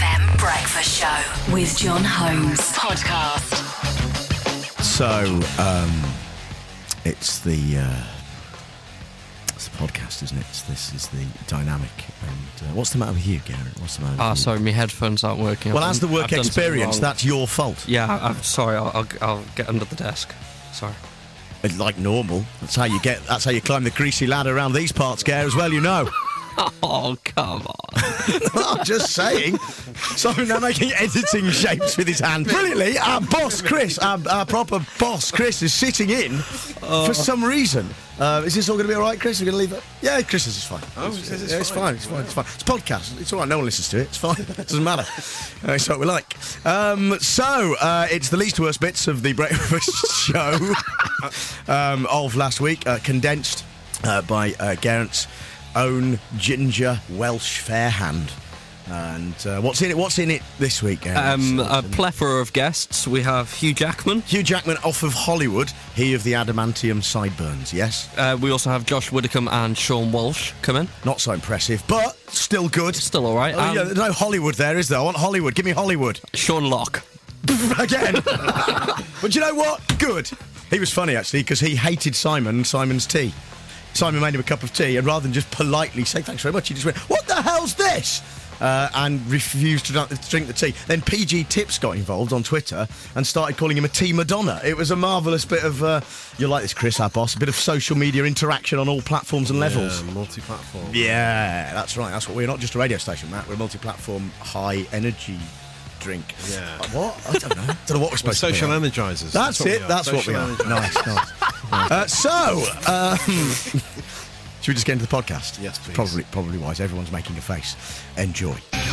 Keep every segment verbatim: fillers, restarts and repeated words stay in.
M Breakfast Show with John Holmes. Podcast. So, um, it's the, uh, it's the podcast, isn't it? It's, this is the dynamic. And uh, what's the matter with you, Garrett? What's the matter with Ah, you? sorry, my headphones aren't working. Well, I've as the done- work I've done something experience, wrong. that's your fault. Yeah, I- I'm sorry. I'll, I'll, I'll get under the desk. Sorry. It's like normal. That's how you get. That's how you climb the greasy ladder around these parts, Garrett, as well. You know. Oh, come on. I'm just saying. Simon now making editing shapes with his hand. Brilliantly, our boss, Chris, our, our proper boss, Chris, is sitting in for some reason. Uh, is this all going to be all right, Chris? We're going to leave it? Yeah, Chris says it's fine. Oh, he says it's yeah, it's fine. fine. It's fine. It's fine. It's a podcast. It's all right. No one listens to it. It's fine. It doesn't matter. Uh, it's what we like. Um, so, uh, it's the least worst bits of the breakfast show um, of last week, uh, condensed uh, by uh, Garrett's own ginger Welsh fair hand. And uh, what's in it? What's in it this week, Garrett? Um, What's a in it? plethora of guests. We have Hugh Jackman. Hugh Jackman off of Hollywood, he of the adamantium sideburns, yes? Uh, we also have Josh Widdicombe and Sean Walsh come in. Not so impressive, but still good. Still all right. Oh, Um, yeah, there's no Hollywood there, is there? I want Hollywood. Give me Hollywood. Sean Locke. Again. But you know what? Good. He was funny, actually, because he hated Simon and Simon's tea. Simon made him a cup of tea, and rather than just politely say thanks very much, he just went, "What the hell's this?" Uh, and refused to drink the tea. Then P G Tips got involved on Twitter and started calling him a tea Madonna. It was a marvellous bit of, uh, you'll like this, Chris, our boss, a bit of social media interaction on all platforms and levels. Yeah, multi-platform. Yeah, that's right. That's what we're not just a radio station, Matt. We're a multi-platform, high-energy drink. Yeah. Uh, what? I don't know. don't know what we're We're supposed social to be. energizers. That's, what it. we are. That's Social what we are. energizers. Nice, nice. Uh, so, um, should we just get into the podcast? Yes, please. Probably, probably wise. Everyone's making a face. Enjoy.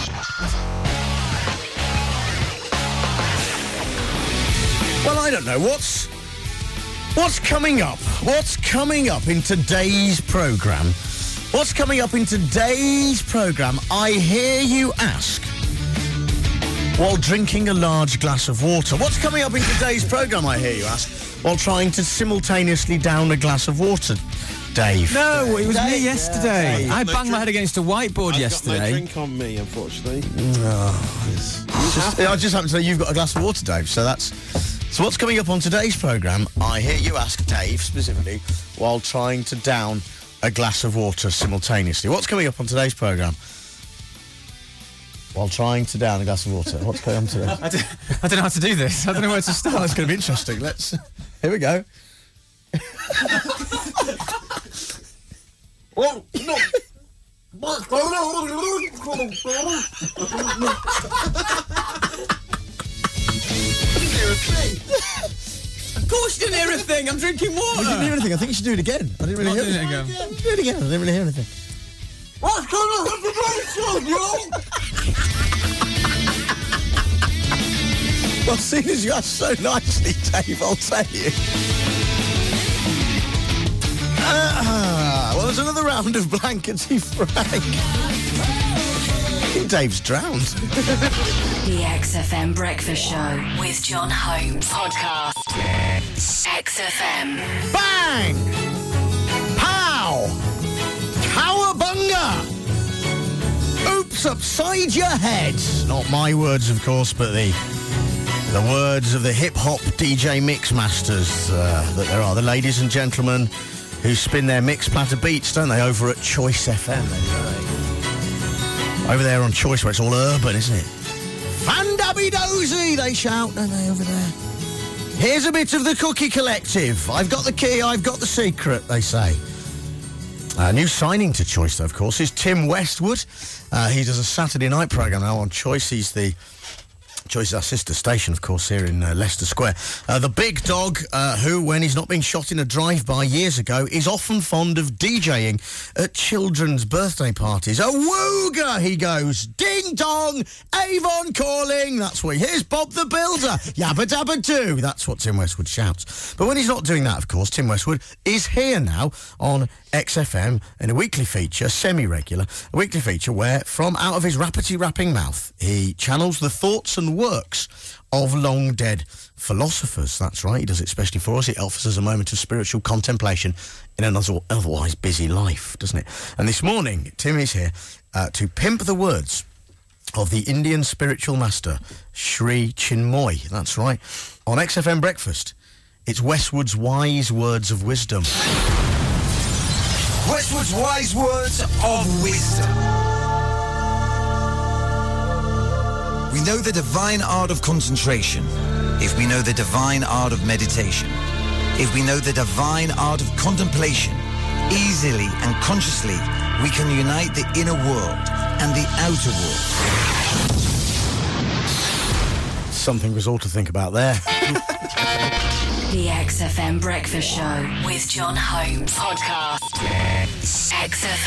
Well, I don't know. What's what's coming up? What's coming up in today's programme? What's coming up in today's programme? I hear you ask. While drinking a large glass of water. What's coming up in today's programme, I hear you ask, while trying to simultaneously down a glass of water, Dave? No, it was Dave? me yesterday. Yeah, I no banged my head drink. against a whiteboard I've yesterday. got no drink on me, unfortunately. Just, I just happen to know you've got a glass of water, Dave, so that's... So what's coming up on today's programme, I hear you ask, Dave, specifically, while trying to down a glass of water simultaneously. What's coming up on today's programme? While trying to down a glass of water. What's going on today? I, don't, I don't know how to do this. I don't know where to Oh, start. it's going to be interesting. Let's... Here we go. Oh, no. Of course you didn't hear a thing. I'm drinking water. I didn't hear anything. I think you should do it again. I didn't really Not hear doing it anything. again. Do it again. I didn't really hear anything. What's going on? Well, seeing as you asked so nicely, Dave, I'll tell you. Ah, well, there's another round of Blankety Frank. I think Dave's drowned. The X F M Breakfast Show with John Holmes. Podcast. X F M. Bang! Pow! Cowabunga! Oops, upside your head. Not my words, of course, but the the words of the hip-hop D J mix masters uh, that there are. The ladies and gentlemen who spin their mix platter beats, don't they, over at Choice F M. Over there on Choice, where it's all urban, isn't it? Fandabby-dozy, they shout, don't they, over there? Here's a bit of the Cookie Collective. I've got the key, I've got the secret, they say. A new signing to Choice, though, of course, is Tim Westwood. Uh, he does a Saturday night programme now on Choice. He's the... Choice is our sister station, of course, here in uh, Leicester Square. Uh, the big dog, uh, who, when he's not being shot in a drive-by years ago, is often fond of DJing at children's birthday parties. A wooga, he goes. Ding-dong, Avon calling. That's what he... Here's Bob the Builder. Yabba-dabba-doo. That's what Tim Westwood shouts. But when he's not doing that, of course, Tim Westwood is here now on X F M in a weekly feature, semi-regular, a weekly feature where, from out of his rappity-rapping mouth, he channels the thoughts and works of long-dead philosophers. That's right, he does it especially for us. It offers us a moment of spiritual contemplation in an otherwise busy life, doesn't it? And this morning, Tim is here uh, to pimp the words of the Indian spiritual master, Sri Chinmoy. That's right. On X F M Breakfast, it's Westwood's Wise Words of Wisdom. Westwood's Wise Words of Wisdom. We know the divine art of concentration if we know the divine art of meditation. If we know the divine art of contemplation, easily and consciously we can unite the inner world and the outer world. Something was all to think about there. The X F M Breakfast Show with John Holmes. Podcast. X F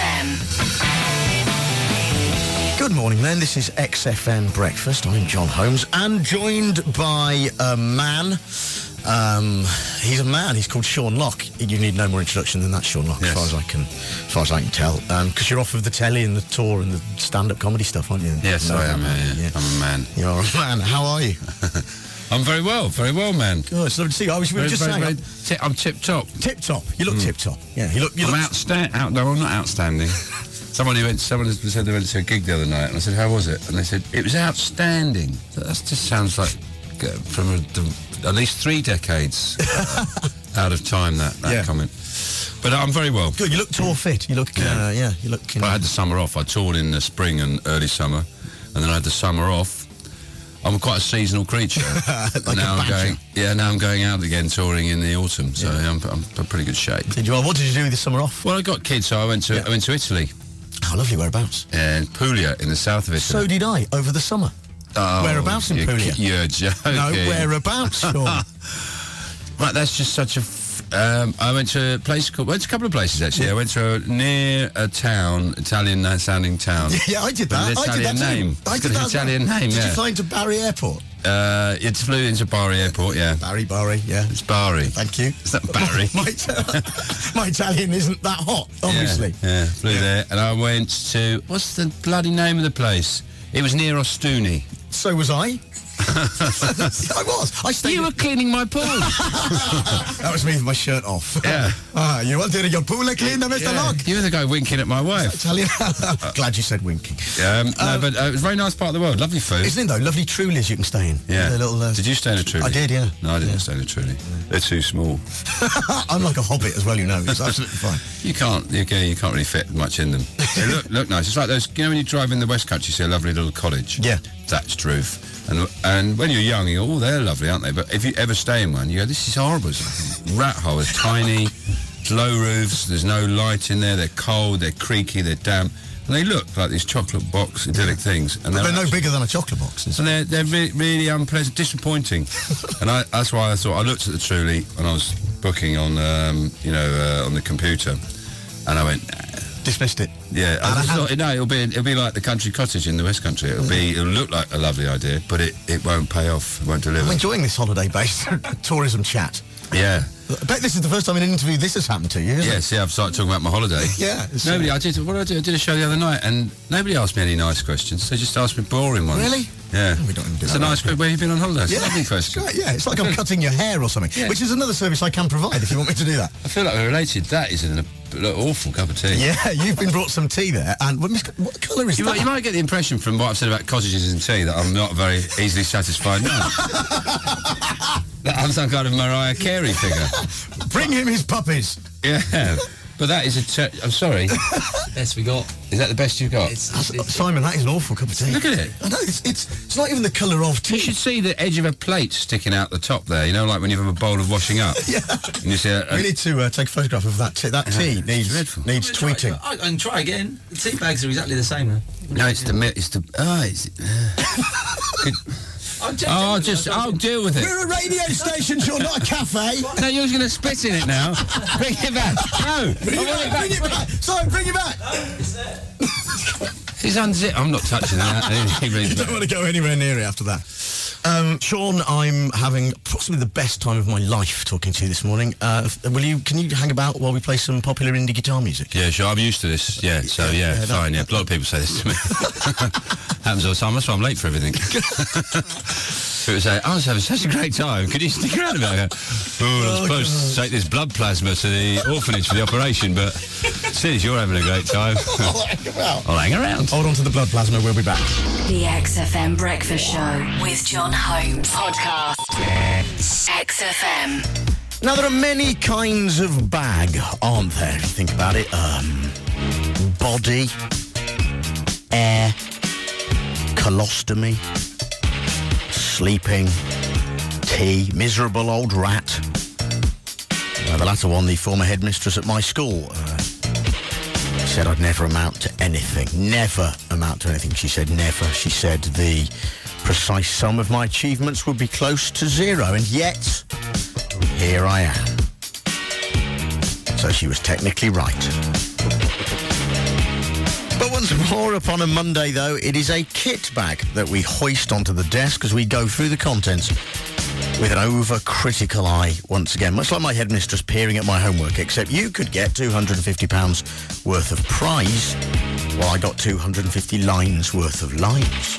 M. Good morning, then. This is X F M Breakfast. I'm John Holmes, and joined by a man. Um, he's a man. He's called Sean Locke. You need no more introduction than that, Sean Locke, yes. as far as I can, as far as I can tell. Because um, you're off of the telly and the tour and the stand-up comedy stuff, aren't you? Yes, no, I am. no, Yeah, yeah. yeah. I'm a man. You're a man. How are you? I'm very well, very well, man. Good. So, see, I was we were very, just very, saying, very t- I'm tip top. Tip top. You look mm. tip top. Yeah, you look. You I'm look outstanding. Out, no, I'm not outstanding. Someone who went, someone said they went to a gig the other night, and I said, "How was it?" And they said, "It was outstanding." That just sounds like uh, from a, the, at least three decades uh, out of time. That, that yeah. comment. But I'm very well. Good. You look tour fit. You look. Yeah. Uh, yeah you look. You know. I had the summer off. I toured in the spring and early summer, and then I had the summer off. I'm quite a seasonal creature. like now a I'm going, yeah, now I'm going out again touring in the autumn, so yeah. I'm, I'm in pretty good shape. Did you? Well, what did you do with the summer off? Well, I got kids, so I went to yeah. I went to Italy. Oh, lovely. Whereabouts? In Puglia, in the south of Italy. So did I over the summer. Oh, whereabouts in you're, Puglia? You're joking. No, whereabouts, Sean? Right, that's just such a. F- um, I went to a place called. Went to a couple of places actually. I went to a, near a town, Italian-sounding town. Yeah, I did that. With an Italian I did that name. Too. I It's did got that an Italian well. name. Did yeah. you fly into Bari Airport? Uh, it flew into Bari Airport. Yeah. Barry, Barry. Yeah. It's Bari. Thank you. Is that Barry? my, my Italian isn't that hot, obviously. Yeah, yeah flew yeah. there, and I went to what's the bloody name of the place? It was near Ostuni. So was I. I was. I stayed. You were cleaning my pool. That was me with my shirt off. Yeah. Ah, you wanted your pool clean, Mister Yeah. Locke? You were the guy winking at my wife. Italian. Glad you said winking. Um, no, um, but uh, it was a very nice part of the world. Lovely food. Isn't it though? Lovely Trulies you can stay in. Yeah. Little, uh, Did you stay in a Truly? I did, yeah. No, I didn't yeah. stay in a Truly. Yeah. They're too small. I'm like a hobbit as well, you know. It's absolutely fine. You can't. You, you can't really fit much in them. They look look nice. It's like those. You know when you drive in the West Country, you see a lovely little cottage. Yeah. Thatched roof. And and when you're young, you go, oh, they're lovely, aren't they? But if you ever stay in one, you go, this is horrible. It's like a rat hole. It's tiny, low roofs. There's no light in there. They're cold. They're creaky. They're damp. And they look like these chocolate box idyllic things. And they're, they're no actually, bigger than a chocolate box. And they're they're re- really unpleasant, disappointing. And I, that's why I thought I looked at the Truly when I was booking on um, you know uh, on the computer, and I went. Nah. Dismissed it. Yeah, I just thought, no, it'll be it'll be like the country cottage in the West Country. It'll be it'll look like a lovely idea, but it, it won't pay off. It won't deliver. I'm enjoying this holiday-based tourism chat. Yeah. I bet this is the first time in an interview this has happened to you, isn't Yes, yeah, I've started talking about my holiday. Yeah. Nobody, I did, what did I do? I did a show the other night, and nobody asked me any nice questions. They just asked me boring ones. Really? Yeah. No, we don't do it's that, a nice right? question. Where have you been on holiday? It's Yeah. a lovely question. Right, yeah, it's like I'm cutting your hair or something, Yeah. which is another service I can provide if you want me to do that. I feel like we're related. That is an, an awful cup of tea. Yeah, you've been brought some tea there, and what, what colour is You that? might, you might get the impression from what I've said about cottages and tea that I'm not a very easily satisfied man. That I'm some kind of Mariah Carey figure. Bring him his puppies. Yeah, but that is a. Ter- I'm sorry. Best we got. Is that the best you've got? It's, That's, it's, Simon, that is an awful cup of tea. Look at it. I know, it's, it's it's not even the colour of tea. You should see the edge of a plate sticking out the top there. You know, like when you have a bowl of washing up. Yeah. And you see a, a, We need to uh, take a photograph of that tea. That tea it's needs dreadful. needs Try- tweeting. I, I can try again. The tea bags are exactly the same. Though. no, it's the mi- it's the. Oh, it's. Uh, could, I'll just, oh, just I'll deal with it. We're a radio station, you're not a cafe. No, you're going to spit in it now. Bring it back. No, Bring I it want it back, bring it back. back. Simon, bring it back. It's unzipped. I'm not touching that. You don't want to go anywhere near it after that. Um, Sean, I'm having possibly the best time of my life talking to you this morning. Uh, will you? Can you hang about while we play some popular indie guitar music? Yeah, sure. I'm used to this. Yeah, so yeah, Yeah, that- fine. Yeah, a lot of people say this to me. Happens all the time. That's why I'm late for everything. It was like, I was having such a great time. Could you stick around a bit? I go, oh, I'm supposed God. to take this blood plasma to the orphanage for the operation, but since you're having a great time, I'll hang around. Hold on to the blood plasma. We'll be back. The X F M Breakfast Show with John Holmes. Podcast. X F M. Now, there are many kinds of bag, aren't there, if you think about it? Um, body, air, colostomy, sleeping, tea, miserable old rat. Uh, the latter one, the former headmistress at my school, uh, said I'd never amount to anything. Never amount to anything. She said never. She said the precise sum of my achievements would be close to zero, and yet here I am. So she was technically right. But once more, upon a Monday, though, it is a kit bag that we hoist onto the desk as we go through the contents with an over-critical eye once again. Much like my headmistress peering at my homework, except you could get two hundred fifty pounds worth of prize, while I got two hundred fifty lines worth of lines.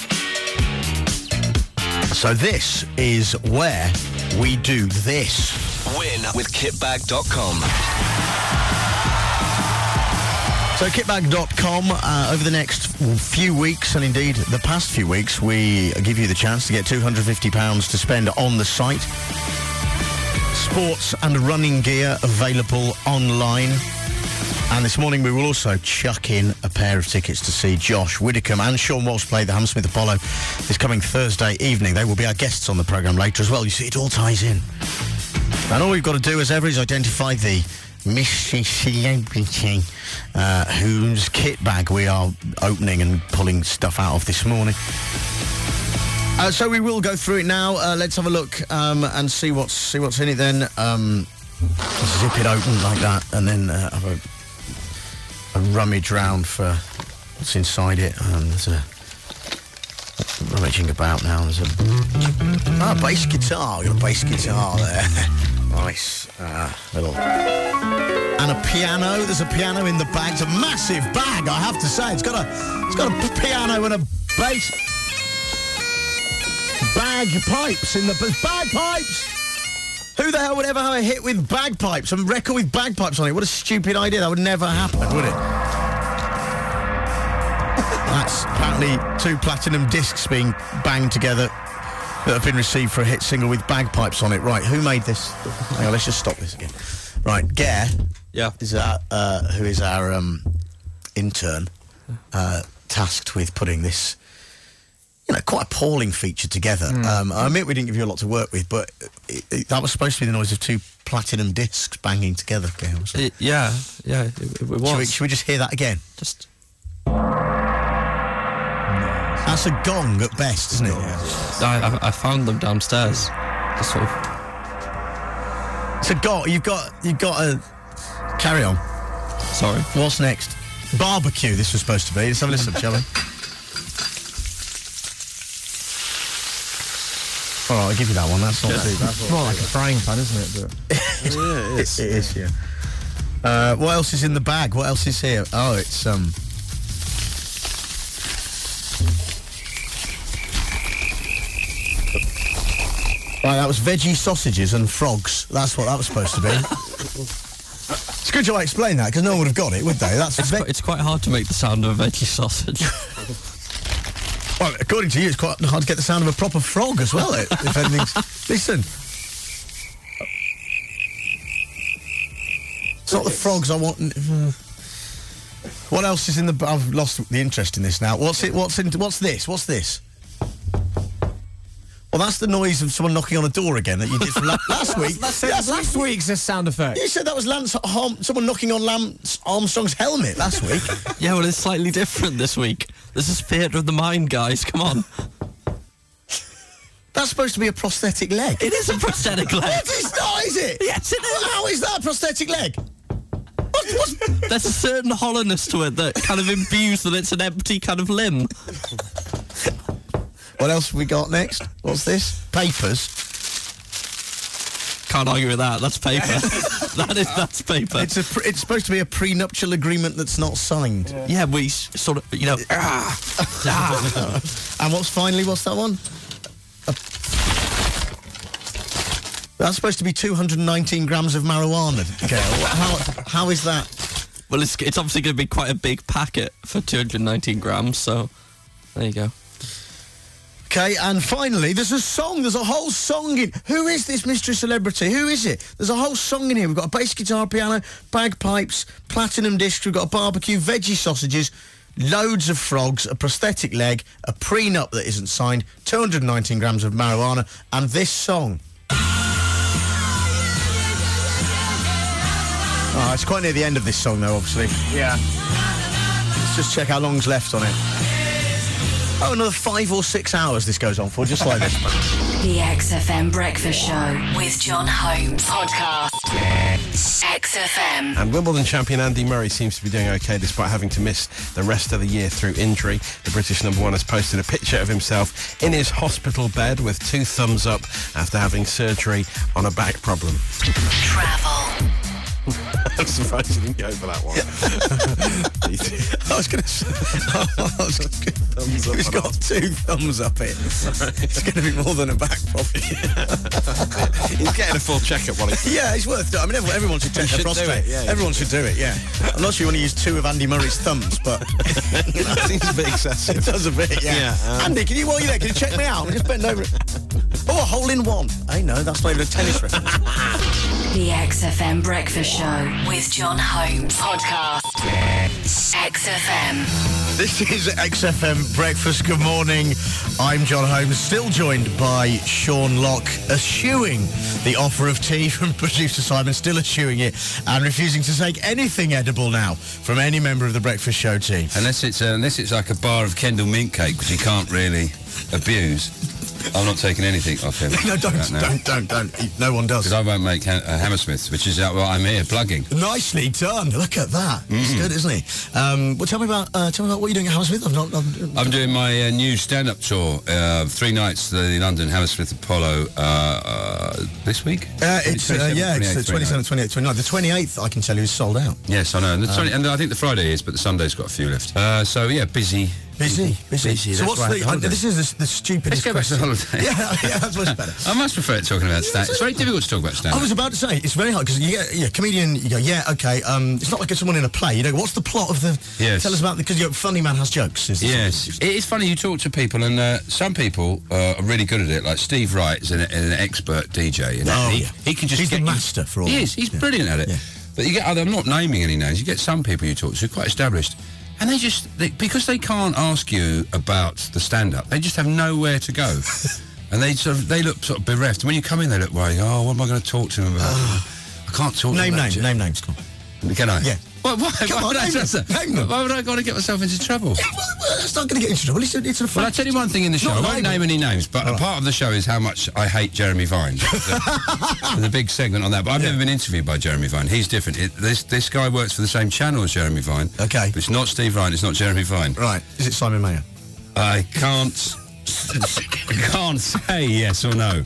So this is where we do this. Win with kitbag dot com. So kitbag dot com, uh, over the next few weeks, and indeed the past few weeks, we give you the chance to get two hundred fifty pounds to spend on the site. Sports and running gear available online. And this morning we will also chuck in a pair of tickets to see Josh Widdicombe and Sean Walsh play the Hammersmith Apollo this coming Thursday evening. They will be our guests on the programme later as well. You see, it all ties in. And all we've got to do as ever is identify the mystery celebrity uh, whose kit bag we are opening and pulling stuff out of this morning. Uh, so we will go through it now. Uh, let's have a look um, and see what's see what's in it then. Um, zip it open like that and then uh, have a, a rummage round for what's inside it. Um, there's a rummaging about now. There's a ah, bass guitar. We've got a bass guitar there. Nice uh, little. And a piano. There's a piano in the bag. It's a massive bag, I have to say. It's got a it's got a piano and a bass. Bagpipes in the bagpipes. Who the hell would ever have a hit with bagpipes? A record with bagpipes on it? What a stupid idea. That would never happen, would it? That's apparently two platinum discs being banged together that have been received for a hit single with bagpipes on it. Right, who made this? Hang on, let's just stop this again. Right, Gare, Yeah. is our, uh, who is our um, intern, uh, tasked with putting this, you know, quite appalling feature together. Mm. Um, I admit we didn't give you a lot to work with, but it, it, that was supposed to be the noise of two platinum discs banging together. Gare, wasn't it? It, yeah, yeah, it, it was. Should we, should we just hear that again? Just. That's a gong at best, isn't it? Yeah. I, I, I found them downstairs. Just sort of. It's a gong. You've got, you've got a... Carry on. Sorry. What's next? Barbecue, this was supposed to be. Let's have a listen, shall we? All right, I'll give you that one. That's not too bad. It's more like a frying pan, isn't it? But yeah, it is. It is, yeah. Uh, what else is in the bag? What else is here? Oh, it's... um. Right, that was veggie sausages and frogs. That's what that was supposed to be. It's good I explained that, because no one would have got it, would they? That's It's, ve- quite, it's quite hard to make the sound of a veggie sausage. Well, according to you, it's quite hard to get the sound of a proper frog as well, it, if anything's... Listen. It's not the frogs I want... What else is in the... I've lost the interest in this now. What's it? What's in? What's this? What's this? Well, that's the noise of someone knocking on a door again that you did from la- last week. that's, That's- last week's a sound effect. You said that was Lance Arm- someone knocking on Lance Armstrong's helmet last week. Yeah, well, it's slightly different this week. This is theatre of the mind, guys. Come on. That's supposed to be a prosthetic leg. It is a prosthetic leg. What? It's not, is it? Yes, it is. How is that a prosthetic leg? What, what's... There's a certain hollowness to it that kind of imbues that it's an empty kind of limb. What else have we got next? What's this? Papers. Can't argue with that. That's paper. that is that's paper. It's a. Pre- it's supposed to be a prenuptial agreement that's not signed. Yeah, yeah we s- sort of, you know. ah, ah. And what's finally? What's that one? A That's supposed to be two hundred nineteen grams of marijuana, Gail. how, how is that? Well, it's, it's obviously going to be quite a big packet for two hundred nineteen grams, so there you go. Okay, and finally, there's a song. There's a whole song in... Who is this mystery celebrity? Who is it? There's a whole song in here. We've got a bass guitar, piano, bagpipes, platinum disc, we've got a barbecue, veggie sausages, loads of frogs, a prosthetic leg, a prenup that isn't signed, two hundred nineteen grams of marijuana, and this song. Oh, it's quite near the end of this song, though, obviously. Yeah. Let's just check how long's left on it. Oh, another five or six hours this goes on for, just like this. The X F M Breakfast Show with John Holmes. Podcast. X F M. And Wimbledon champion Andy Murray seems to be doing okay despite having to miss the rest of the year through injury. The British number one has posted a picture of himself in his hospital bed with two thumbs up after having surgery on a back problem. Travel. I'm surprised you didn't go for that one. I was going to say... I was gonna, he's got two thumbs up it. It's going to be more than a back problem. He's getting a full checkup while he's... Yeah, it's worth it. I mean, everyone, everyone should check their prostate. Yeah, yeah. Everyone should do it, yeah. I'm not sure you want to use two of Andy Murray's thumbs, but... That seems a bit excessive. It does a bit, yeah. yeah um... Andy, can you, while you're there, can you check me out? Just bend over it. Oh, a hole in one. I know, that's not even a tennis racket. The X F M Breakfast Show with John Holmes. Podcast. X F M. This is X F M Breakfast. Good morning. I'm John Holmes, still joined by Sean Locke, eschewing the offer of tea from producer Simon, still eschewing it, and refusing to take anything edible now from any member of the Breakfast Show team. Unless it's uh, unless it's like a bar of Kendall mint cake, which you can't really abuse. I'm not taking anything off him. No, don't, right don't, don't, don't. No one does. Because I won't make ha- uh, Hammersmiths, which is uh, what I'm here plugging. Nicely done. Look at that. Mm-hmm. It's good, isn't it? Um, well, tell me about uh, tell me about what you're doing at Hammersmith. I'm not. I'm, I'm doing my uh, new stand-up tour. Uh, three nights, the London Hammersmith Apollo. Uh, uh, this week? Uh, it's uh, yeah, it's the twenty-seventh, twenty-eighth, twenty-ninth. The twenty-eighth, I can tell you, is sold out. Yes, I know. And, the twenty, um, and I think the Friday is, but the Sunday's got a few left. Uh, so yeah, busy. Busy, busy. busy. So what's the? Uh, this is the, the stupidest. Let's go back to question. the holiday. Yeah, yeah, that's much better. I must prefer talking about stand. It's very difficult to talk about stand. I was about to say it's very hard because you get yeah, comedian. You go, yeah, okay. Um, it's not like it's someone in a play. You know, what's the plot of the? Yes. Tell us about because your funny man has jokes. Is yes, it is funny. You talk to people, and uh, some people uh, are really good at it. Like Steve Wright is an, an expert D J, and oh, he, yeah. he can just he's get the master for all. He is. He's yeah. brilliant at it. Yeah. But you get other. I'm not naming any names. You get some people you talk to who are quite established. And they just, they, because they can't ask you about the stand-up, they just have nowhere to go. And they sort of, they look sort of bereft. And when you come in, they look worried. Oh, what am I going to talk to them about? I can't talk to name them names, about name names, come on. Can I? Yeah. Why, why, Come why, on, would I, name them, name them. why would I got to get myself into trouble? Yeah, well, well, that's not going to get into trouble. It's a, it's a Well, I'll tell you one thing in the show. I won't name any names, but oh. a part of the show is how much I hate Jeremy Vine. There's a, there's a big segment on that, but I've yeah. never been interviewed by Jeremy Vine. He's different. It, this this guy works for the same channel as Jeremy Vine. Okay. But it's not Steve Vine, it's not Jeremy Vine. Right. Is it Simon Mayer? I can't... can't say yes or no.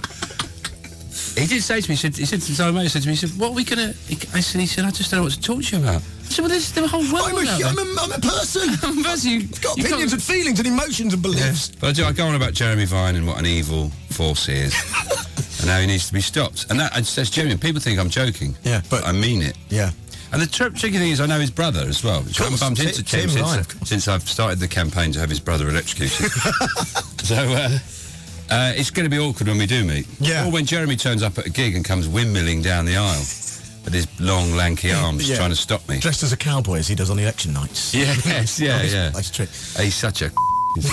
He did say to me, he said, he said to Simon Mayer, he said to me, he said, what are we going to... I said, he said, I just don't know what to talk to you about. I said, well, there's the whole world I'm a, out I'm a, I'm a person. I'm a person. You've got opinions and feelings and emotions and beliefs. Yeah. But I do, I go on about Jeremy Vine and what an evil force he is. And how he needs to be stopped. And that, that's genuine. People think I'm joking. Yeah, but... I mean it. Yeah. And the tr- tricky thing is I know his brother as well. Which I haven't bumped into Tim, Tim since, Ryan, since I've started the campaign to have his brother electrocuted. So... Uh, Uh, it's going to be awkward when we do meet. Yeah. Or when Jeremy turns up at a gig and comes windmilling down the aisle with his long, lanky arms yeah. trying to stop me. Dressed as a cowboy as he does on the election nights. Yeah, yes, yeah, nice, yeah. Nice trick. He's such a...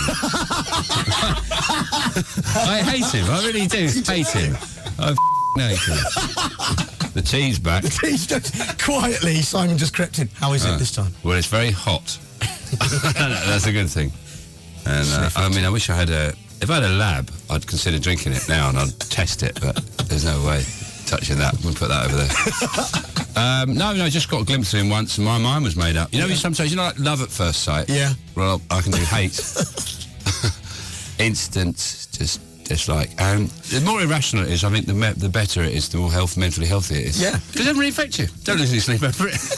I hate him. I really do hate him. I hate him. The tea's back. The tea's just... Quietly, Simon just crept in. How is uh, it this time? Well, it's very hot. That's a good thing. And uh, I mean, I wish I had a... If I had a lab, I'd consider drinking it now and I'd test it, but there's no way touching that. We'll put that over there. um, no, no, I just got a glimpse of him once and my mind was made up. You know, yeah. sometimes, you know, like love at first sight? Yeah. Well, I can do hate. Instant, just dislike. And the more irrational it is, I think the me- the better it is, the more health, mentally healthy it is. Yeah. Because it doesn't really affect you. Don't lose any sleep over it.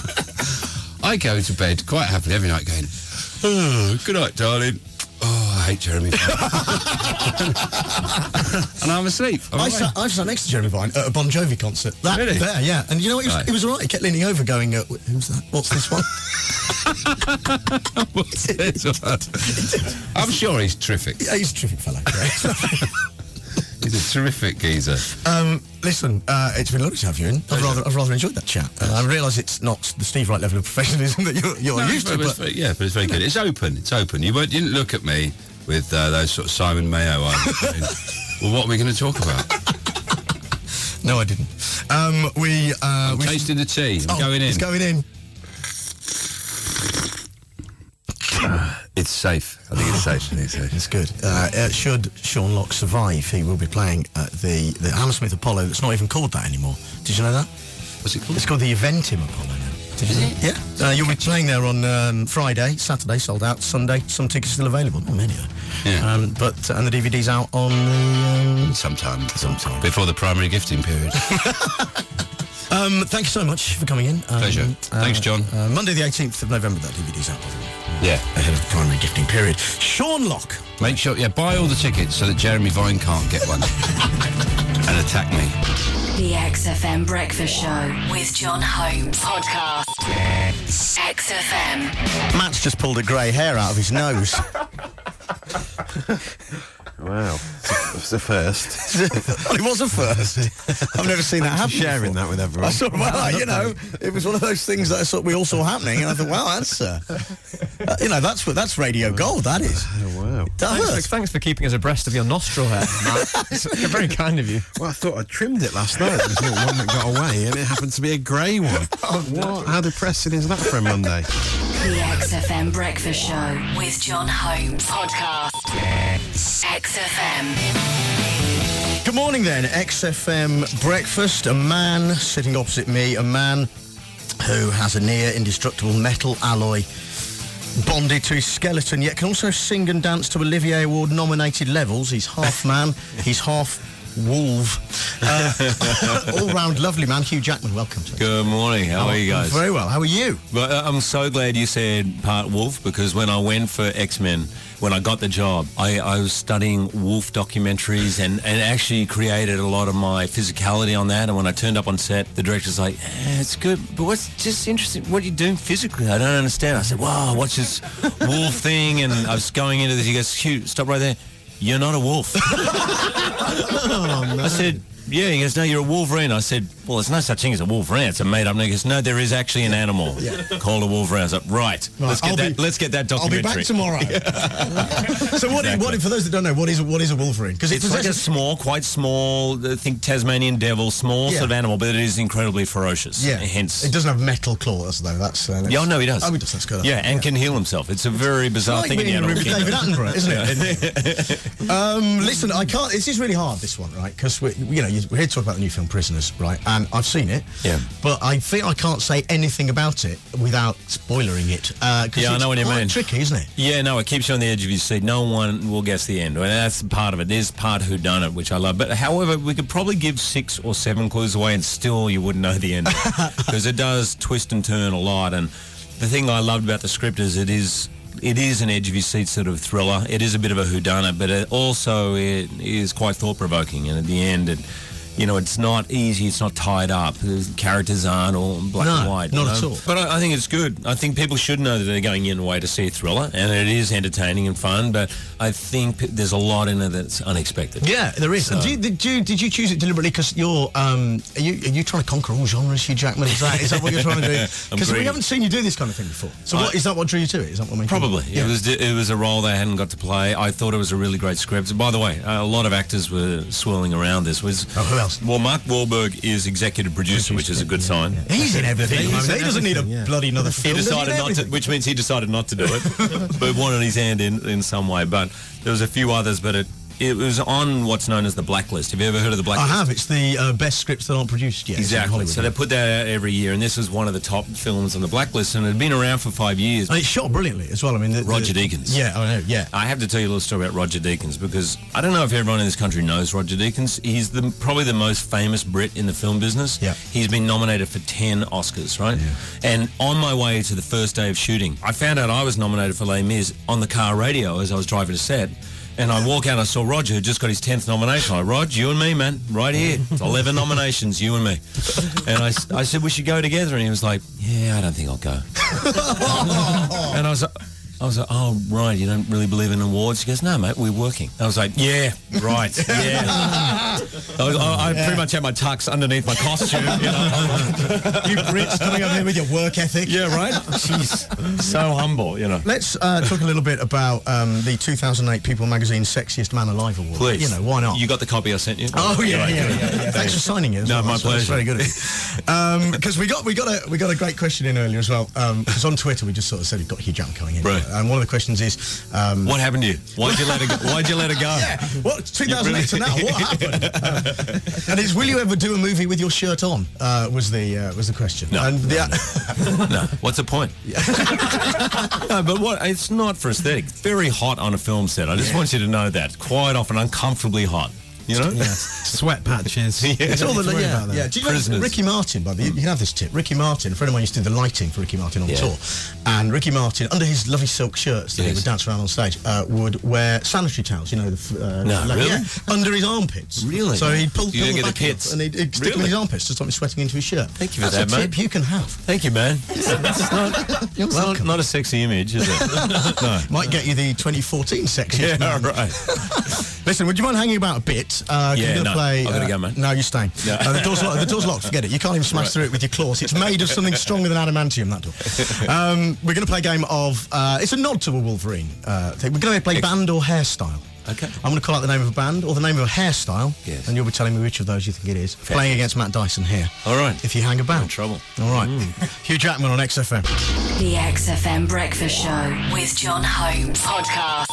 I go to bed quite happily every night going, oh, good night, darling. Oh, I hate Jeremy Vine. And I'm asleep. I'm I away. sat, I sat next to Jeremy Vine at a Bon Jovi concert. That, Really? There, yeah. And you know what? It was, Right. it was all right. He kept leaning over going, uh, who's that? What's this one? What's this one? I'm sure he's terrific. Yeah, he's a terrific fellow. Great. He's a terrific geezer. Um, listen, uh, it's been lovely to have you in. I've rather, I've rather enjoyed that chat. And I realise it's not the Steve Wright level of professionalism that you're, you're No, used to, but it's but very- yeah, but it's very good. It's open. It's open. You weren't, you didn't look at me with uh, those sort of Simon Mayo eyes. Saying, well, what are we going to talk about? no, I didn't. Um, we, uh, I'm we tasting the tea. I'm oh, going in. It's going in. It's safe. I think it's safe. I think it's safe. It's good. Uh, uh, should Sean Locke survive, he will be playing at the, the Hammersmith Apollo that's not even called that anymore. Did you know that? What's it called? It's called the Eventim Apollo now. Did you know? Yeah. Uh, you'll be playing there on um, Friday, Saturday, sold out. Sunday, some tickets still available. Not many though. Yeah. Um, but, uh, and the D V D's out on the... Um, Sometime. Sometime. Before the primary gifting period. um, thank you so much for coming in. Um, Pleasure. Thanks, John. Uh, Monday the eighteenth of November, that D V D's out. Yeah. Ahead of the primary gifting period. Sean Locke. Make sure, yeah, buy all the tickets so that Jeremy Vine can't get one and attack me. The X F M Breakfast Show with John Holmes. Podcast. X F M. Matt's just pulled a grey hair out of his nose. Wow. It's the first. Well, it was a first. I've never seen that happen. Sharing before. that with everyone. I saw, well, you know, it was one of those things that I saw, we all saw happening, and I thought, wow, that's, uh, uh, you know, that's what that's radio gold. That is. Oh, wow. That Thanks for, hurts. thanks for keeping us abreast of your nostril hair, Matt. It's very kind of you. Well, I thought I trimmed it last night. There's not one that got away, and it happened to be a grey one. What? How depressing is that for a Monday? The X F M Breakfast Show with John Holmes. Podcast. X F M. Good morning, then. X F M Breakfast. A man sitting opposite me, a man who has a near indestructible metal alloy bonded to his skeleton, yet can also sing and dance to Olivier Award nominated levels. He's half man, he's half wolf. Uh, all round lovely man. Hugh Jackman, welcome to it. Good morning. How are you guys? Very well. How are you? Well, uh, I'm so glad you said part wolf, because when I went for X-Men, when I got the job, I, I was studying wolf documentaries and, and actually created a lot of my physicality on that. And when I turned up on set, the director's like, eh, it's good, but what's just interesting? What are you doing physically? I don't understand. I said, wow, what's this wolf thing? And I was going into this. He goes, Hugh, stop right there. You're not a wolf. Oh, no. I said, yeah. He goes, no, you're a wolverine. I said, well, there's no such thing as a wolverine. It's a made-up name. He goes, no, there is actually an animal called a wolverine. I was like, right, let's get I'll that. be- let's get that I'll be documentary. back tomorrow. So what, Exactly. what? For those that don't know, what is a, what is a wolverine? Because It's like a small, quite small, I think Tasmanian devil, small Yeah. sort of animal, but it is incredibly ferocious. yeah. Hence. It doesn't have metal claws though. That's, uh, that's Yeah, oh, no, he does. Oh, he does. That's good. Yeah, and can heal himself. It's a very bizarre Like thing in being the in a animal room with kingdom. David Attenborough, isn't it? um, listen, I can't. This is really hard. This one, right? Because we, you know, we're here to talk about the new film Prisoners, right? And I've seen it. Yeah. But I think I can't say anything about it without spoilering it. Uh, 'cause Yeah, I it's know what you quite mean. tricky, isn't it? Yeah, no, it keeps you on the edge of your seat. No one will guess the end. Well, that's part of it. There's part whodunit, which I love. But however, we could probably give six or seven clues away and still you wouldn't know the end. Because it does twist and turn a lot. And the thing I loved about the script is it is it is an edge of your seat sort of thriller. It is a bit of a whodunit, but it also it is quite thought-provoking. And at the end, it, you know, it's not easy. It's not tied up. The characters aren't all black No, and white. not you at know? all. But I, I think it's good. I think people should know that they're going in a way to see a thriller, and it is entertaining and fun. But I think there's a lot in it that's unexpected. Yeah, there is. So- And do you, did you did you choose it deliberately because you're um are you are you trying to conquer all genres, Hugh Jackman? Is that is that what you're trying to do? I'm Because we greedy. haven't seen you do this kind of thing before. So I- what is that? What drew you to it? Is that what made you- Probably. Yeah. It was it was a role they hadn't got to play. I thought it was a really great script. By the way, a lot of actors were swirling around this. Was Oh, who else? Well, Mark Wahlberg is executive producer, which is a good sign. He's in everything. He's I mean, in he doesn't need a everything, yeah. bloody another He film. does decided in not to, everything? which means he decided not to do it, but wanted his hand in in some way. But there was a few others, but it it was on what's known as the Blacklist. Have you ever heard of the Blacklist? I have. It's the uh, best scripts that aren't produced yet. Exactly. So they put that out every year, and this was one of the top films on the Blacklist, and it had been around for five years. And it's shot brilliantly as well. I mean, the, Roger the, Deakins. Yeah, I know. Yeah, I have to tell you a little story about Roger Deakins because I don't know if everyone in this country knows Roger Deakins. He's the probably the most famous Brit in the film business. Yeah. He's been nominated for ten Oscars, right? Yeah. And on my way to the first day of shooting, I found out I was nominated for Les Mis on the car radio as I was driving to set. And I walk out and I saw Roger, who just got his tenth nomination. I'm like, Rog, you and me, man, right here. It's eleven nominations, you and me. And I, I said, we should go together. And he was like, yeah, I don't think I'll go. And I was like, I was like, oh, right, you don't really believe in awards? He goes, no, mate, we're working. I was like, yeah, right, yeah. I, was, I, I Yeah. pretty much had my tux underneath my costume, you know. You Brits coming over here with your work ethic. Yeah, right? Jeez, so humble, you know. Let's uh, talk a little bit about um, the two thousand eight People Magazine's Sexiest Man Alive Award. Please. You know, why not? You got the copy I sent you? Oh yeah, Right. yeah, yeah, yeah. Thanks for signing it. As No, well. my That's- that's pleasure. very good of you. Because we got we got a we got a great question in earlier as well. Because on Twitter we just sort of said we've got Hugh Jackman coming in. Right. And one of the questions is, um, What happened to you? Why'd you let it go? Why'd you let it go? yeah, what two thousand eight to now? What happened? Um, and it's will you ever do a movie with your shirt on? Uh, was the uh, was the question. No. And the, No, what's the point? No, but what? It's not for aesthetic. Very hot on a film set. I just Yeah. want you to know that. Quite often uncomfortably hot. You know? Sweat patches. It's all the Don't worry yeah, about that. yeah. Do you know Prisoners. Ricky Martin? By the way, you can have this tip. Ricky Martin, a friend of mine used to do the lighting for Ricky Martin on Yeah. tour, and Ricky Martin, under his lovely silk shirts that he Yes. would dance around on stage, uh, would wear sanitary towels. You know, the f- uh, No, like- really? yeah, under his armpits. Really? So he'd pull, You pull don't the get the back up pits? and he'd, he'd stick them in Really? his armpits to stop him sweating into his shirt. Thank you for That's that, a mate. tip you can have. Thank you, man. It's not, it's not, not a sexy image, is it? No. Might get you the twenty fourteen section. Yeah, right. Listen, would you mind hanging about a bit? Uh, 'cause Yeah, we're gonna no. play, I've gotta uh, go, man. No, you're staying. No. Uh, the, door's locked, the door's locked, forget it. You can't even smash Right. through it with your claws. It's made of something stronger than adamantium, that door. Um, we're going to play a game of, uh, it's a nod to a Wolverine uh, thing. We're going to play band or hairstyle. Okay. I'm going to call out the name of a band or the name of a hairstyle. Yes. And you'll be telling me which of those you think it is. Okay. Playing against Matt Dyson here. All right. If you hang about. In trouble. All right. Hugh Jackman on X F M. The X F M Breakfast Show with John Holmes. Podcast.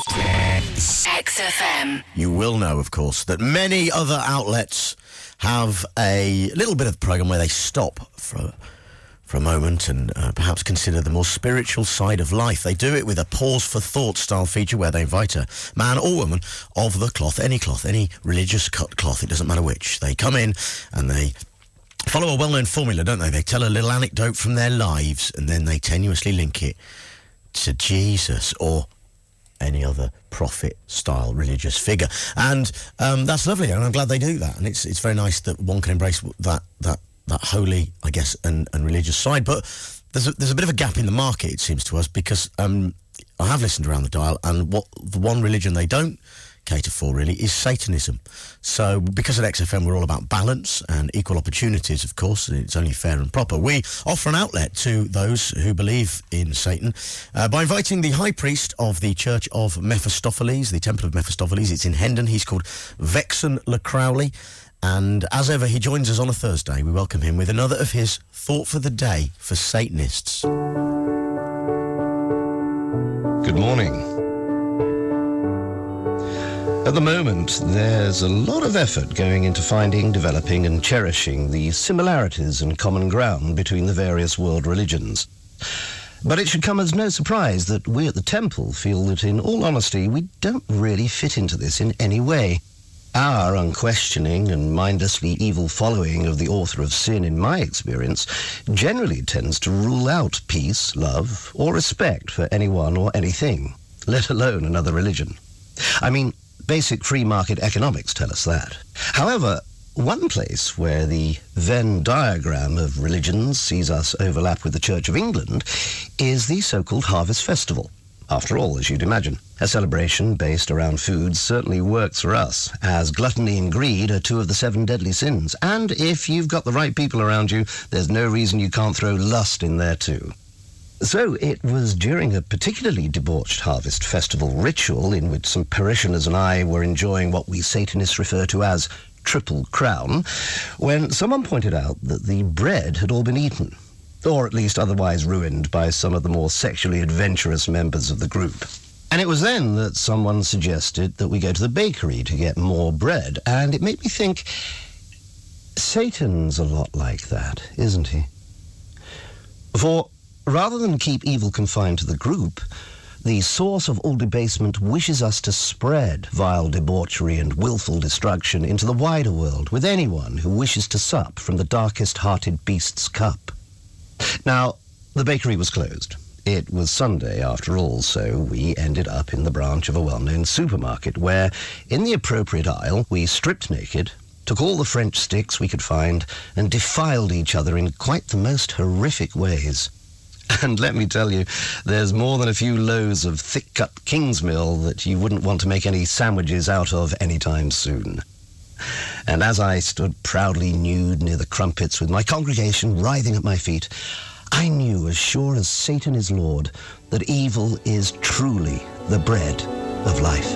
X F M. You will know, of course, that many other outlets have a little bit of programme where they stop for for a moment and uh, perhaps consider the more spiritual side of life. They do it with a pause for thought style feature where they invite a man or woman of the cloth, any cloth, any religious cut cloth, it doesn't matter which. They come in and they follow a well-known formula, don't they? They tell a little anecdote from their lives and then they tenuously link it to Jesus or any other prophet-style religious figure. And um, that's lovely, and I'm glad they do that. And it's it's very nice that one can embrace that that that holy, I guess, and, and religious side. But there's a, there's a bit of a gap in the market, it seems to us, because um, I have listened around the dial, and what the one religion they don't cater for, really, is Satanism. So because at X F M we're all about balance and equal opportunities, of course, it's only fair and proper, we offer an outlet to those who believe in Satan uh, by inviting the high priest of the Church of Mephistopheles, the Temple of Mephistopheles. It's in Hendon. He's called Vexen Le Crowley. And as ever, he joins us on a Thursday. We welcome him with another of his Thought for the Day for Satanists. Good morning. At the moment, there's a lot of effort going into finding, developing and cherishing the similarities and common ground between the various world religions. But it should come as no surprise that we at the Temple feel that, in all honesty, we don't really fit into this in any way. Our unquestioning and mindlessly evil following of the author of sin, in my experience, generally tends to rule out peace, love, or respect for anyone or anything, let alone another religion. I mean, basic free market economics tell us that. However, one place where the Venn diagram of religions sees us overlap with the Church of England is the so-called Harvest Festival. After all, as you'd imagine, a celebration based around food certainly works for us, as gluttony and greed are two of the seven deadly sins. And if you've got the right people around you, there's no reason you can't throw lust in there too. So it was during a particularly debauched Harvest Festival ritual in which some parishioners and I were enjoying what we Satanists refer to as Triple Crown, when someone pointed out that the bread had all been eaten, or at least otherwise ruined by some of the more sexually adventurous members of the group. And it was then that someone suggested that we go to the bakery to get more bread. And it made me think, Satan's a lot like that, isn't he? For rather than keep evil confined to the group, the source of all debasement wishes us to spread vile debauchery and willful destruction into the wider world with anyone who wishes to sup from the darkest-hearted beast's cup. Now, the bakery was closed. It was Sunday, after all, so we ended up in the branch of a well-known supermarket where, in the appropriate aisle, we stripped naked, took all the French sticks we could find, and defiled each other in quite the most horrific ways. And let me tell you, there's more than a few loaves of thick-cut Kingsmill that you wouldn't want to make any sandwiches out of anytime soon. And as I stood proudly nude near the crumpets with my congregation writhing at my feet, I knew as sure as Satan is Lord that evil is truly the bread of life.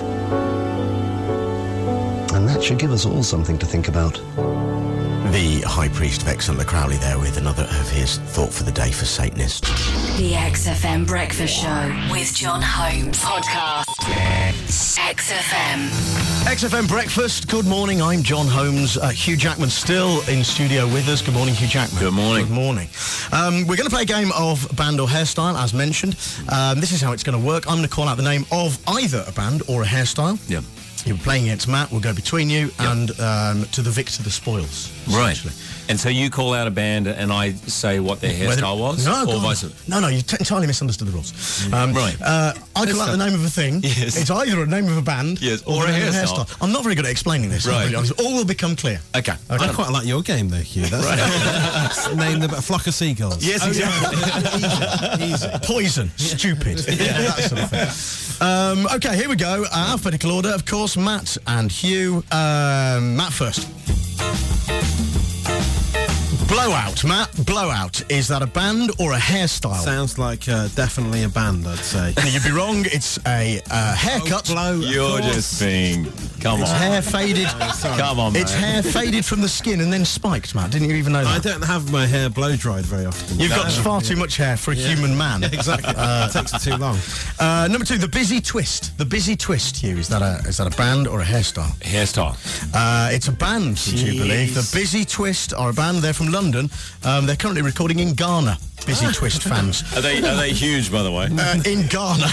And that should give us all something to think about. The High Priest of Excellent Crowley there with another of his Thought for the Day for Satanists. The X F M Breakfast Show with John Holmes. Podcast. X F M. X F M Breakfast. Good morning. I'm John Holmes. Uh, Hugh Jackman still in studio with us. Good morning, Hugh Jackman. Good morning. Good morning. Um, we're going to play a game of band or hairstyle, as mentioned. Um, this is how it's going to work. I'm going to call out the name of either a band or a hairstyle. Yeah. You're playing against Matt. We'll go between you, Yep. and um, to the victor, the spoils. Right. And so you call out a band and I say what their Whether- hairstyle was? No, or God. vice versa? no, no, you t- entirely misunderstood the rules. Um, Right. Uh, I call out the name of a thing. Yes. It's either a name of a band Yes, or, or the a name of hairstyle. I'm not very good at explaining this. Right. Really. All will become clear. Okay. I quite like your game, though, Hugh. That's right. Name them a flock of seagulls. Yes, exactly. Easy, easy. Poison. Stupid. Yeah, that sort of thing. Um, okay, here we go. Uh, alphabetical order, of course. Matt and Hugh. Um, Matt first. Blowout, Matt. Blowout. Is that a band or a hairstyle? Sounds like uh, definitely a band, I'd say. You'd be wrong. It's a uh, haircut. Oh, blow. You're of course. just being... Come It's on. hair faded. Come on, It's mate. hair faded from the skin and then spiked, Matt. Didn't you even know I that? don't have my hair blow dried very often. You've got No. far too much hair for a human man. Yeah, exactly. Uh, it takes too long. Uh, number two, the busy twist. The busy twist, Hugh. Is that a is that a band or a hairstyle? Hairstyle. Uh, it's a band, would you believe? The Busy Twist are a band. They're from London. Um, they're currently recording in Ghana. Busy Twist fans. Are they are they huge, by the way? Uh, in Ghana.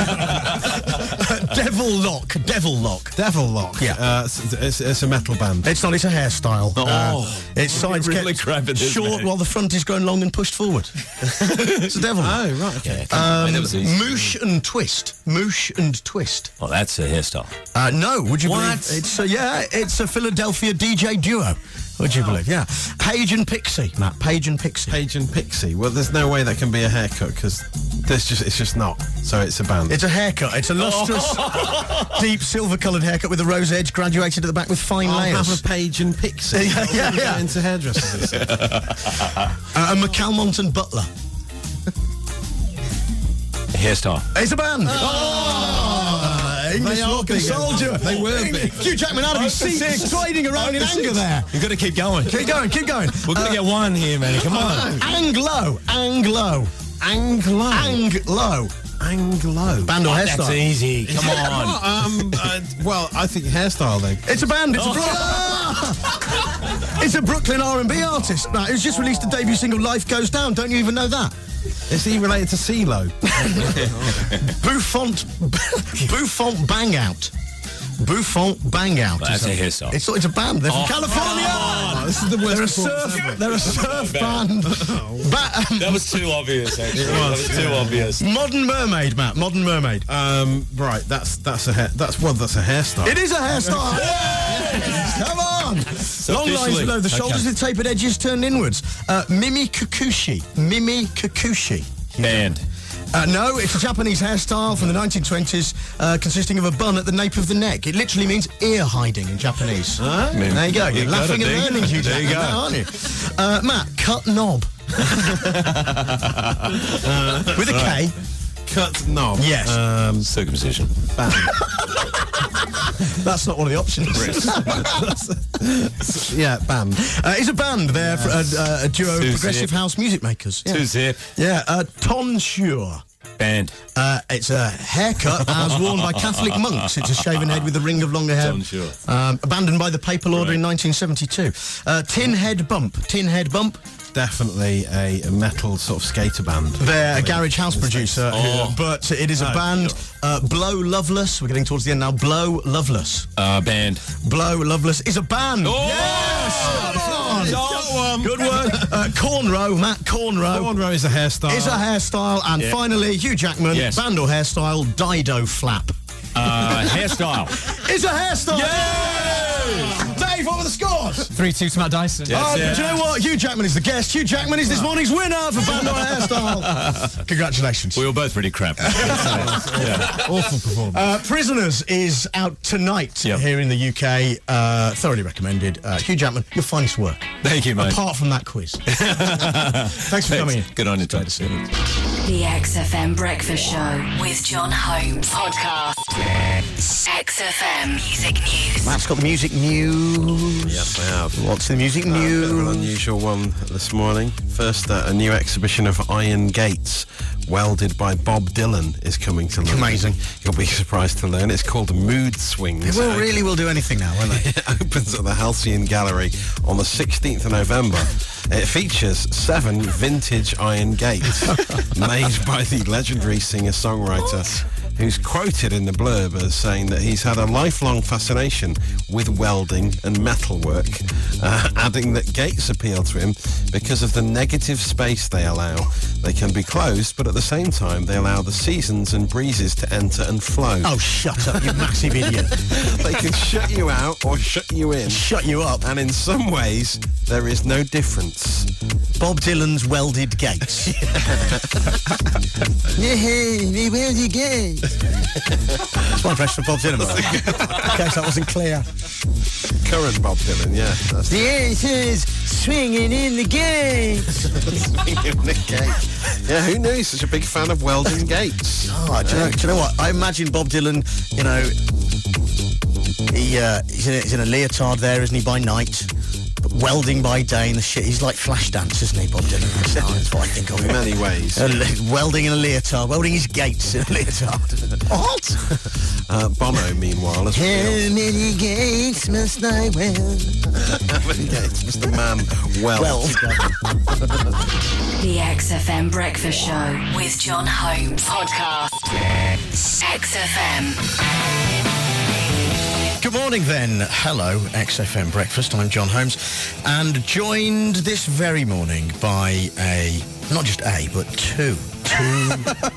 Devil Lock. Devil Lock. Devil Lock. Yeah. Uh, it's, it's, it's a metal band. It's not, it's a hairstyle. Oh. Uh, its sides really get crap at this, short mate. while the front is grown long and pushed forward. It's a devil lock. Oh, right, okay. Um, That was easy. moosh and twist. Moosh and twist. Oh, that's a hairstyle. Uh, no, would you What? believe? It's a, yeah, it's a Philadelphia D J duo. Would you believe? Yeah. Page and Pixie, Matt. Page and Pixie. Page and Pixie. Well, there's no way that can be a haircut because there's just it's just not. So it's a band. It's a haircut. It's a lustrous, deep silver-coloured haircut with a rose edge graduated at the back with fine I'll layers. have a Page and Pixie. Yeah, yeah, I'll get yeah. into hairdressers. uh, and McCalmont and Butler. Hairstyle. It's a band. Oh, English They are rock and big. soldier. They were big. Hugh Jackman out of his seat, striding around in anger there. You've got to keep going. Keep going, keep going. We're going to get one here, man. Come on. Anglo, Anglo, Anglo. Anglo. Anglo. Band or That's hairstyle? easy. Come on. um, uh, well, I think hairstyle then. It's a band. It's a Bro- It's a Brooklyn R and B artist. Right, who's just released a debut single, "Life Goes Down." Don't you even know that? Is he related to CeeLo? Bouffant, Bouffant Bang Out. Bouffant Bang Out. That's is a hairstyle. It's it's a band. They're from Oh, California. Oh, this is the worst They're a performance surf. ever. They're a surf band. Ba- um, That was too obvious, actually. That was too obvious. Modern Mermaid, Matt. Modern Mermaid. Um, right, that's that's a hair, that's well, that's a hairstyle. It is a hairstyle. Yes! Come on. Long lines officially- below the shoulders okay. with tapered edges turned inwards. Uh, Mimi Kikuchi. Mimi Kikuchi. Band. Uh, no, it's a Japanese hairstyle from the nineteen twenties uh, consisting of a bun at the nape of the neck. It literally means ear hiding in Japanese. There you go. You're You got laughing it, and Dave. learning, Hugh There you Jackman, go. now, aren't you? Uh, Matt, cut knob. With a K. Cut knob. Yes. Um, Circumcision. band. That's not one of the options. Yeah, band. Uh, it's a band. They're fr- uh, uh, a duo of Too progressive zip. house music makers. Yeah. Two zip. Yeah, uh, Tonsure. Band. Uh, it's a haircut as worn by Catholic monks. It's a shaven head with a ring of longer hair. Sure. Um, abandoned by the papal order right. in nineteen seventy-two. Uh, Tin Head Bump. Tin Head Bump. Definitely a, a metal sort of skater band. They're a garage house producer, oh. who, but it is a oh, band. Sure. Uh, Blow Loveless. We're getting towards the end now. Blow Loveless. Uh, band. Blow Loveless is a band. Oh! Yes! Oh, on. Good work. Uh, cornrow, Matt. Cornrow. Cornrow is a hairstyle. Is a hairstyle. And yeah. finally, Hugh Jackman. Yes. Band or hairstyle. Dido Flap. Uh, hairstyle. Is a hairstyle. Yay! Dave, what were the scores? three two to Matt Dyson. Yes, oh, yeah. Do you know what? Hugh Jackman is the guest. Hugh Jackman is this morning's winner for Band or Hairstyle. Congratulations. We were both pretty crap. yeah. Awful performance. Uh, Prisoners is out tonight yep. here in the U K. Uh, thoroughly recommended. Uh, Hugh Jackman, your finest work. Thank you, mate. Apart from that quiz. Thanks for coming in. Good on you, Tom. The X F M Breakfast Show with John Holmes. Podcast. X F M Music News. Matt's got the music news. Yes, I have. What's the music Uh, news? a bit of an unusual one this morning. First, uh, a new exhibition of iron gates welded by Bob Dylan is coming to London. Amazing. You'll be surprised to learn it's called Mood Swings. They will really will do anything now, won't they? It opens at the Halcyon Gallery on the sixteenth of November. It features seven vintage iron gates made by the legendary singer-songwriter who's quoted in the blurb as saying that he's had a lifelong fascination with welding and metalwork, uh, adding that gates appeal to him because of the negative space they allow. They can be closed, but at the same time they allow the seasons and breezes to enter and flow. Oh, shut up, you massive idiot. They can shut you out or shut you in. Shut you up. And in some ways, there is no difference. Bob Dylan's welded gates. Yeah, he welded gates. That's my impression of Bob Dylan. In case that wasn't clear. Current Bob Dylan, yeah. That's the aces swinging in the gates. Swinging in the gates. Yeah, who knew he's such a big fan of welding gates? Oh, do you, know, do you know what? I imagine Bob Dylan, you know, he, uh, he's, in a, he's in a leotard there, isn't he, by night? But welding by day and the shit. He's like Flashdance, isn't he, Bob Dylan? That's what I think of in him. many ways. Uh, welding in a leotard. Welding his gates in a leotard. What? Uh, Bono, meanwhile, has How revealed... many gates must I weld? How many gates must the man weld? Weld. The X F M Breakfast Show with John Holmes. Podcast. X F M. Good morning then. Hello, X F M Breakfast. I'm John Holmes, and joined this very morning by a, not just a, but two. Two,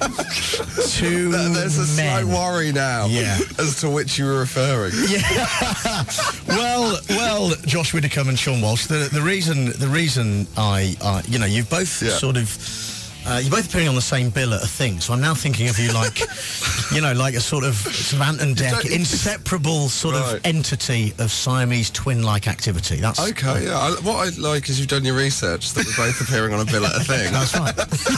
two There's a men. slight worry now Yeah. as to which you were referring. Yeah. well, well, Josh Widdicombe and Sean Walsh. The the reason the reason I, I you know, you've both Yeah. sort of. Uh, you're both appearing on the same bill at a thing, so I'm now thinking of you like, you know, like a sort of Savant and Deck, inseparable sort Right. of entity of Siamese twin-like activity. That's Okay, yeah. I, what I like is you've done your research that we're both appearing on a bill at a thing. That's right.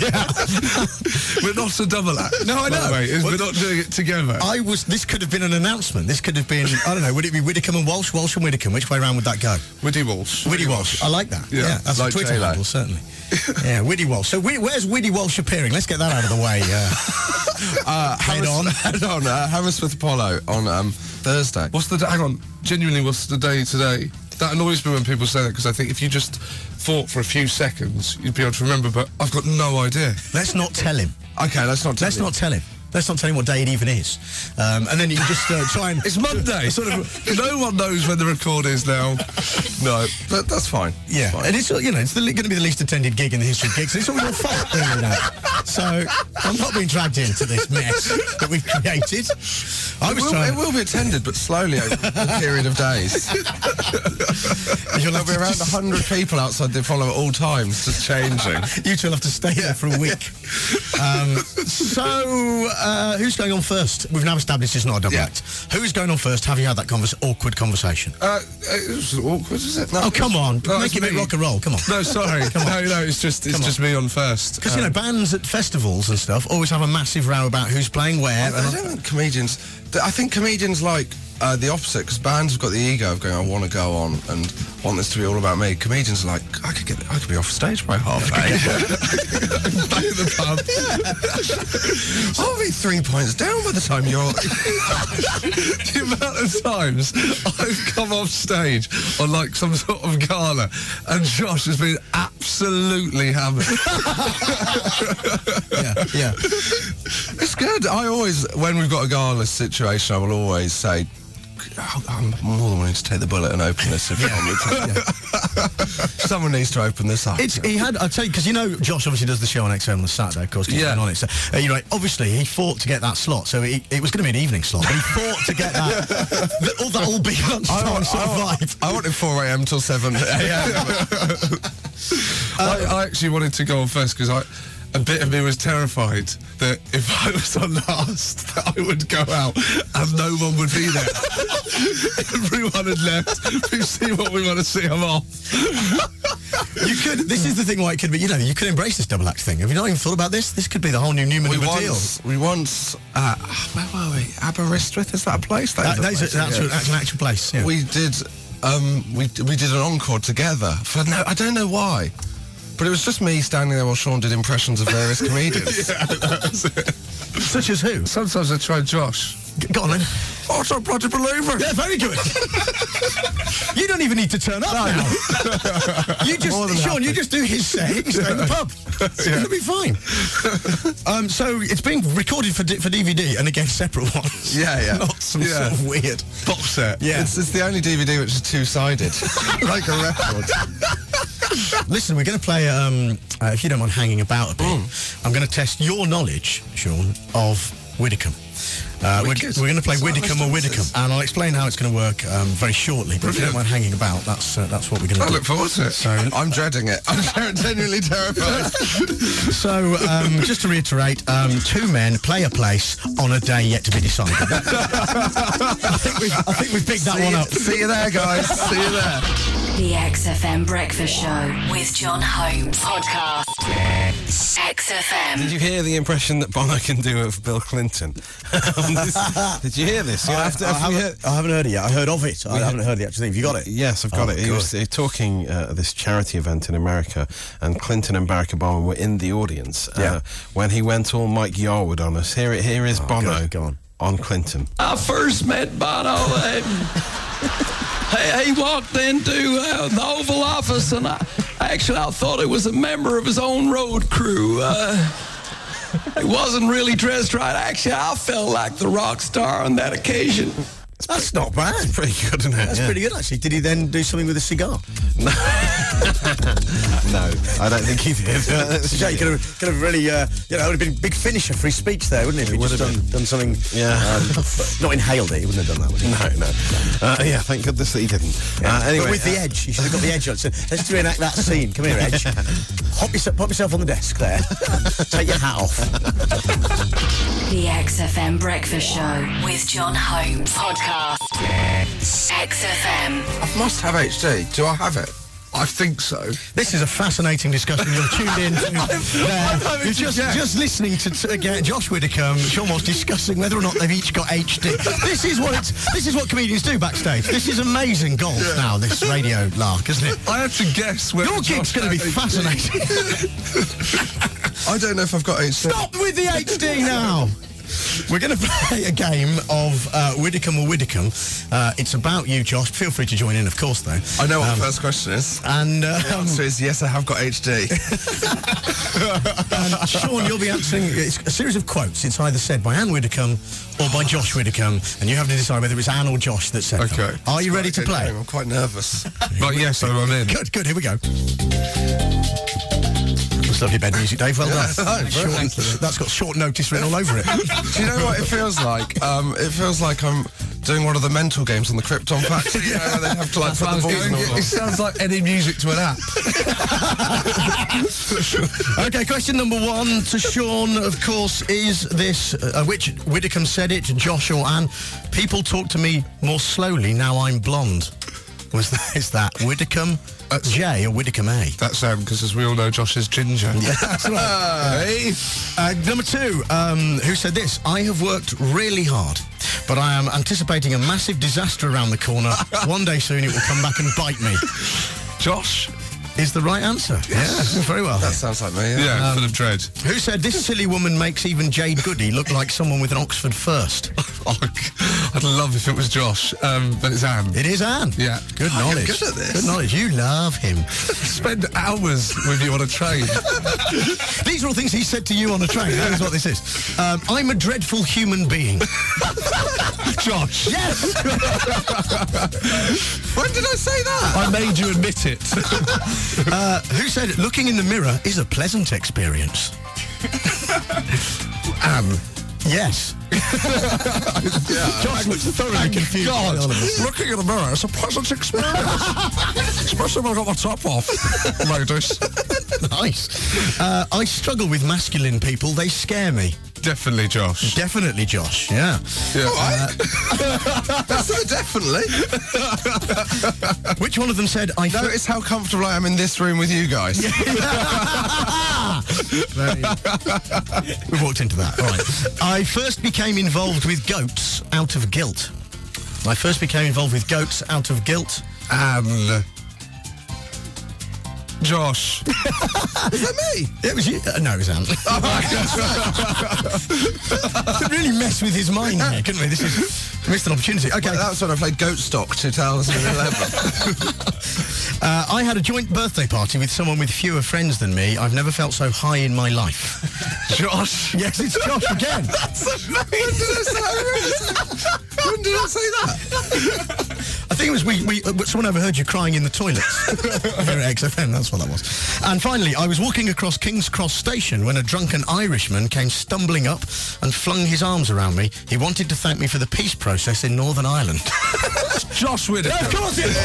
We're not a double act. No, I know. by the way, is Well, we're not doing it together. I was. This could have been an announcement. This could have been. I don't know. Would it be Widdicombe and Walsh? Walsh and Widdicombe. Which way around would that go? Widdy Walsh. Widdy Walsh. I like that. Yeah, Yeah, that's like a Twitter J-Lo. handle, certainly. Yeah, Widdy Walsh. So Widdy, where's Widdy Walsh appearing? Let's get that out of the way. Uh, Uh, Head on. Head on. Uh, Hammersmith Apollo on um, Thursday. What's the... Hang on. Genuinely, what's the day today? That annoys me when people say that, because I think if you just thought for a few seconds, you'd be able to remember, but I've got no idea. let's not tell him. Okay, let's not tell Let's you. not tell him. Let's not tell him what day it even is. Um, and then you can just uh, try and... It's Monday. sort of... No one knows when the record is now. No, but that's fine. Yeah, Fine. and it's, you know, it's going to be the least attended gig in the history of gigs. It's all your fault, really, now. So I'm not being dragged into this mess that we've created. I It was will, trying... it will be attended, but slowly over a period of days. You'll There'll have be to around just- one hundred people outside the Apollo at all times, just changing. You two will have to stay there for a week. Um, so, uh, who's going on first? We've now established it's not a double Yeah. act. Who's going on first? Have you had that convers- awkward conversation? Uh, it was awkward, is it? No, Oh, come on. No, Make it's it a bit me. rock and roll. Come on. No, sorry. no, no, it's just it's Come just on. me on first. Because, you know, bands at festivals and stuff always have a massive row about who's playing where. I, I don't think comedians... I think comedians like uh, the opposite, because bands have got the ego of going, I want to go on and want this to be all about me. Comedians are like, I could get, I could be off stage by half eight. Back at the pub. Yeah. I'll be three points down by the time you're... The amount of times I've come off stage on like some sort of gala and Josh has been absolutely hammered. yeah, yeah. It's good. I always, when we've got a gala situation, I will always say, I'm more than willing to take the bullet and open this if you want me to. Someone needs to open this up. It's, he had, I'll tell you, because you know, Josh obviously does the show on X M on the Saturday, of course, he's Yeah. on it. So, uh, you know, obviously he fought to get that slot, so he, it was going to be an evening slot, but he fought to get that, the, all that all big lunchtime I want, sort I, of want, vibe. I wanted four a.m. till seven a.m. I, I actually wanted to go on first because I... A bit of me was terrified that if I was on last, that I would go out and no one would be there. Everyone had left. We've seen what we want to see. I'm off. You could. This is the thing. Why it could be. You know, you could embrace this double act thing. Have you not even thought about this? This could be the whole new Newman We of a once, deal. we once, uh, where were we? Aberystwyth, is that a place? That, is that is place, a, that's, yeah. a, that's an actual place. Yeah. We did, um, we we did an encore together. For no, I don't know why, but it was just me standing there while Sean did impressions of various comedians. Yeah, that's it. Such as who? Sometimes I try Josh. G- go on then. Oh, it's a bloody believer. Yeah, very good. You don't even need to turn up No. now. You just, More than Sean, happy. you just do his set. You can stay in the pub. Yeah. It'll be fine. um, so it's being recorded for D- for D V D and again separate ones. Yeah, yeah. Not some Yeah. sort of weird Box set. Yeah. It's, it's the only D V D which is two-sided. Like a record. Listen, we're going to play, um, uh, if you don't mind hanging about a bit, mm. I'm going to test your knowledge, Sean, of Widdicombe. Uh, we're Wicked. we're going to play Is that Widdicombe or what Widdicombe, this is? and I'll explain how it's going to work um, very shortly. But if you don't mind hanging about, that's uh, that's what we're going to I do. look forward to it. So, I'm dreading it. I'm ter- genuinely terrified. so um, just to reiterate, um, two men play a place on a day yet to be decided. I think we've I think we've picked that See one you- up. See you there, guys. See you there. The X F M Breakfast Show with John Holmes. Podcast. X F M. Did you hear the impression that Bono can do of Bill Clinton? This- did you hear this? You I, have to- I, have you haven't, I haven't heard it yet. I heard of it. I We haven't had- heard the actual thing. Have you got it? Yes, I've got Oh, it. He good. was uh, talking uh, at this charity event in America, and Clinton and Barack Obama were in the audience uh, Yeah. when he went all Mike Yarwood on us. Here, here is Oh, Bono good. Go on. on Clinton. I first met Bono. And he, he walked into uh, the Oval Office, and I actually I thought it was a member of his own road crew. Uh, he wasn't really dressed right. Actually, I felt like the rock star on that occasion. That's not bad. It's pretty good, isn't it? That's Yeah. pretty good, actually. Did he then do something with a cigar? No, I don't think he did. Yeah, he could have, could have really, uh, you know, it would have been a big finisher for his speech there, wouldn't it? If he would just have done, done something, Yeah. um, not inhaled it, he wouldn't have done that, would he? No, no. Uh, yeah, thank goodness that he didn't. Yeah. Uh, anyway, but with the uh, edge, you should have got the edge on. So let's reenact that scene. Come here, Edge. Hop yourself, pop yourself on the desk there. Take your hat off. The X F M Breakfast Show with John Holmes. Podcast. X F M. I must have H D. Do I have it? I think so. This is a fascinating discussion you're tuned in to. there. You're just, just listening to, to again, Josh Widdicombe, Sean Moss discussing whether or not they've each got H D. This is what it's, this is what comedians do backstage. This is amazing golf Yeah. now, this radio lark, isn't it? I had to guess where Your gig's going to be fascinating. I don't know if I've got H D. Stop with the H D now! We're going to play a game of uh, Widdicombe or Widdicombe. Uh, it's about you, Josh. Feel free to join in, of course, though. I know what Um, the first question is. And uh, The answer is yes, I have got H D. And Sean, you'll be answering it's a series of quotes. It's either said by Anne Widdicombe or by Josh Widdicombe, and you have to decide whether it's Anne or Josh that said Okay. them. Are you ready to play? I'm quite nervous. But yes, I'm in. Good, good. Here we go. That's lovely bed music, Dave. Well done. Yeah, Short- thank you. that's got short notice written all over it. Do you know what it feels like? Um, it feels like I'm doing one of the mental games on the Krypton Factory. You know, where they have to like put the balls and all It, that. it sounds like any music to an app. Okay, question number one to Sean, of course, is this, uh, which Widdicombe said it, Josh or Anne? People talk to me more slowly now I'm blonde. Was that, is that Widdicombe J or Widdicombe A? That's um, because as we all know, Josh is ginger. Yeah, that's right. Hey. Uh, number two, um, who said this? I have worked really hard, but I am anticipating a massive disaster around the corner. One day soon it will come back and bite me. Josh is the right answer. Yes, yeah, very well. That sounds like me. Yeah, yeah um, full of dread. Who said this silly woman makes even Jade Goody look like someone with an Oxford first? Oh, I'd love if it was Josh, um, but it's Anne. It is Anne. Yeah. Good oh, knowledge. You're good at this. Good knowledge. You love him. Spend hours with you on a train. These are all things he said to you on a train. That is what this is. Um, I'm a dreadful human being. Josh. Yes. When did I say that? I made you admit it. uh, who said looking in the mirror is a pleasant experience? Anne. Yes. Yeah. Josh looks thoroughly confused. God, looking in the mirror is a pleasant experience. Especially when I got my top off. Ladies. Nice. Uh, I struggle with masculine people. They scare me. Definitely Josh. Definitely Josh, yeah. Yeah. Uh, That's so definitely. Which one of them said, I... Notice how comfortable I am in this room with you guys. Very... We walked into that. All right. I first became involved with goats out of guilt. I first became involved with goats out of guilt. And... Josh. Is that me? It was you. Uh, no, it was Anne. Oh my God. Could really mess with his mind here, couldn't we? This is missed an opportunity. Okay, well, that was when I played Goat Stock two thousand eleven. uh, I had a joint birthday party with someone with fewer friends than me. I've never felt so high in my life. Josh. Yes, it's Josh again. That's amazing. When did I say that? When did I say that? I think it was we, we uh, someone overheard you crying in the toilets here at X F M, that's what that was. And finally, I was walking across King's Cross Station when a drunken Irishman came stumbling up and flung his arms around me. He wanted to thank me for the peace process in Northern Ireland. Josh Whittaker. Yeah, of course it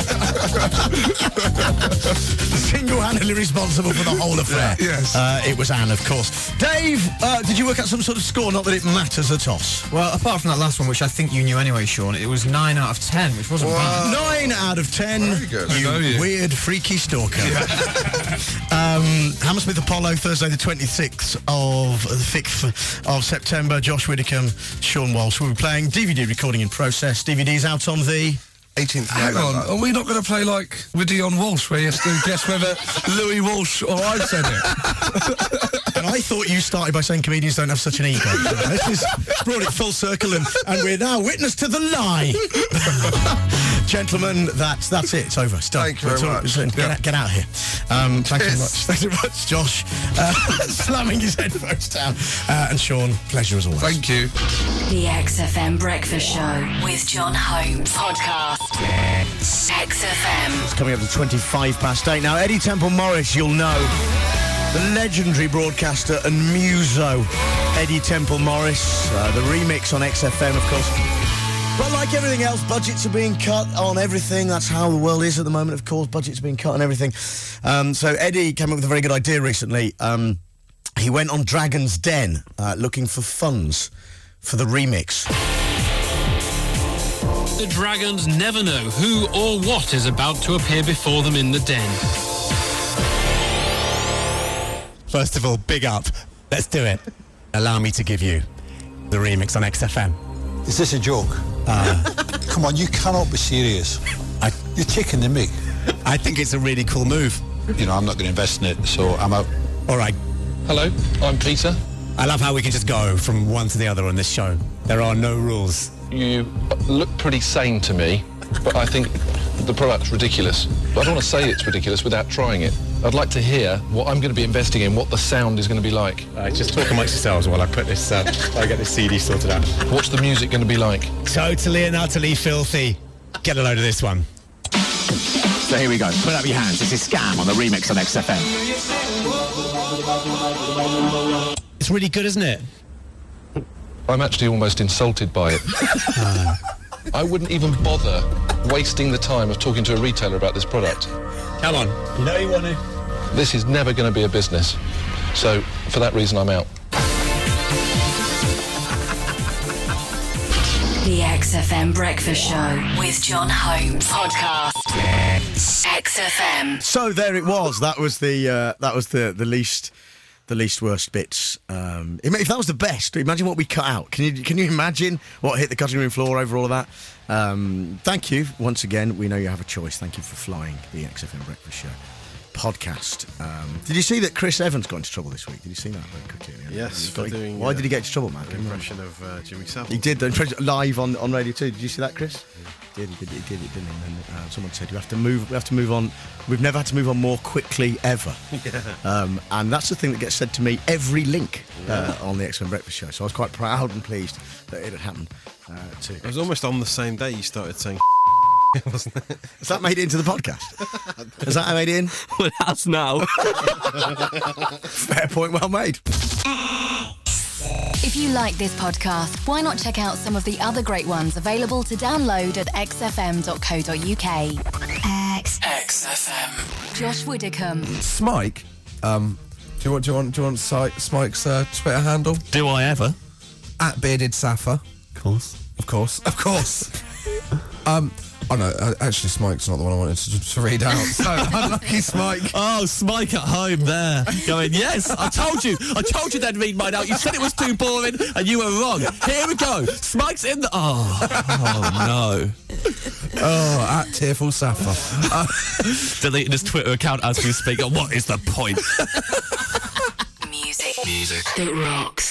is. Single-handedly responsible for the whole affair. Yeah, yes. Uh, it was Anne, of course. Dave, uh, did you work out some sort of score? Not that it matters at all. Well, apart from that last one, which I think you knew anyway, Sean, it was nine out of ten, which wasn't bad. Nine out of ten. Very good. You, you weird, freaky stalker. Yeah. um, Hammersmith Apollo, Thursday the twenty-sixth of the fifth of September. Josh Widdicombe, Sean Walsh. We'll be playing D V D recording in process. D V D's out on the eighteenth. Hang on, are we not going to play like with Dion Walsh, where you have to guess whether Louis Walsh or I've said it? And I thought you started by saying comedians don't have such an ego. This is brought it full circle, and, and we're now witness to the lie. Gentlemen, that's that's it. It's over. It's done. Thank you very much. Get, yeah. out, get out of here. Um, thank you very much. Thank you very much, Josh. Uh, slamming his headphones down. Uh, and Sean, pleasure as always. Thank you. The X F M Breakfast Show with John Holmes. Podcast. X F M. It's coming up to twenty-five past eight. Now, Eddie Temple Morris, you'll know. The legendary broadcaster and muso, Eddie Temple Morris. Uh, the remix on X F M, of course. But like everything else, budgets are being cut on everything. That's how the world is at the moment, of course. Budgets are being cut on everything. Um, so Eddie came up with a very good idea recently. Um, he went on Dragon's Den uh, looking for funds for the remix. The Dragons never know who or what is about to appear before them in the den. First of all, big up. Let's do it. Allow me to give you the remix on X F M. Is this a joke? Uh, Come on, you cannot be serious. I, You're taking the mick. I think it's a really cool move. You know, I'm not going to invest in it, so I'm out. All right. Hello, I'm Peter. I love how we can just go from one to the other on this show. There are no rules. You look pretty sane to me, but I think the product's ridiculous. But I don't want to say it's ridiculous without trying it. I'd like to hear what I'm going to be investing in, what the sound is going to be like. Uh, just talk amongst yourselves while I put this, uh, I get this C D sorted out. What's the music going to be like? Totally and utterly filthy. Get a load of this one. So here we go. Put up your hands. This is Scam on the remix on X F M. It's really good, isn't it? I'm actually almost insulted by it. uh. I wouldn't even bother wasting the time of talking to a retailer about this product. Come on. You know you want to. This is never going to be a business. So, for that reason, I'm out. The X F M Breakfast Show with John Holmes. Podcast. X F M. So there it was. That was the uh, that was the the least the least worst bits. Um, if that was the best, imagine what we cut out. Can you can you imagine what hit the cutting room floor over all of that? Um, thank you once again. We know you have a choice. Thank you for flying the X F M Breakfast Show podcast. Um, did you see that Chris Evans got into trouble this week? Did you see that very quickly? Yes, He got- for doing, Why uh, did he get into trouble, man? An impression of uh, Jimmy Savile. He did the impression live on, on Radio Two. Did you see that, Chris? He did. He did. He did it, didn't he? And uh, someone said you have to move. We have to move on. We've never had to move on more quickly ever. Yeah. Um, and that's the thing that gets said to me every link uh, on the X M Breakfast Show. So I was quite proud and pleased that it had happened uh, too. It was almost on the same day you started saying wasn't it? Has that made it into the podcast? Has that made it in? Well, it has now. Fair point, well made. If you like this podcast, why not check out some of the other great ones available to download at x f m dot co dot u k. X. X F M. Josh Widdicombe. Smike, um, do you want do you want do you want Si- Smike's uh, Twitter handle? Do I ever? At Bearded Sappher. Of course. Of course. Of course. um. Oh no, uh, actually Smike's not the one I wanted to, to read out. So unlucky Smike. Oh, Smike at home there. Going, yes, I told you. I told you they'd read mine out. You said it was too boring and you were wrong. Here we go. Smike's in the... Oh, oh no. Oh, at Tearful Sappher. Uh, Deleting his Twitter account as we speak. Oh, what is the point? Music. Music. That rocks.